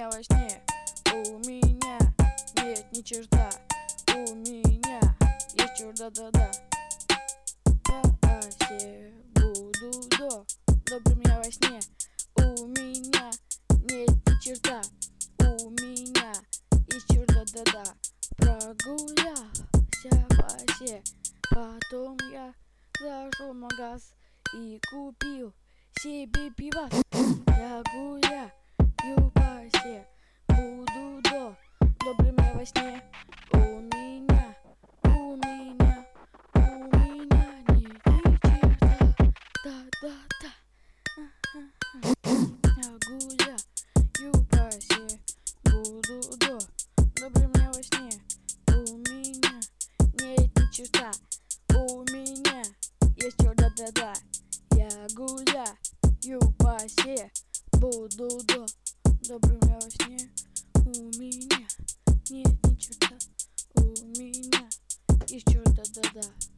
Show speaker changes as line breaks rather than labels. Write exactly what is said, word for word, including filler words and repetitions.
меня во сне. У меня нет ни черта. У меня есть черта-да-да. По осе буду до. Добрый меня во сне. У меня нет ни черта. У меня есть черта-да-да. Прогулялся по осе. Потом я зашел в магаз и купил себе пиво. Я гуляю по осе, буду до. Добрый меня во сне. У меня, у меня, у меня нет ни черта. Да-да-да. Я гуляю по осе, буду до. Добрый меня во сне. У меня нет ни черта. У меня есть черта-да-да. Я гуляю по осе, буду до. Добрый меня во сне. У меня нет ни черта. У меня есть черта-да-да.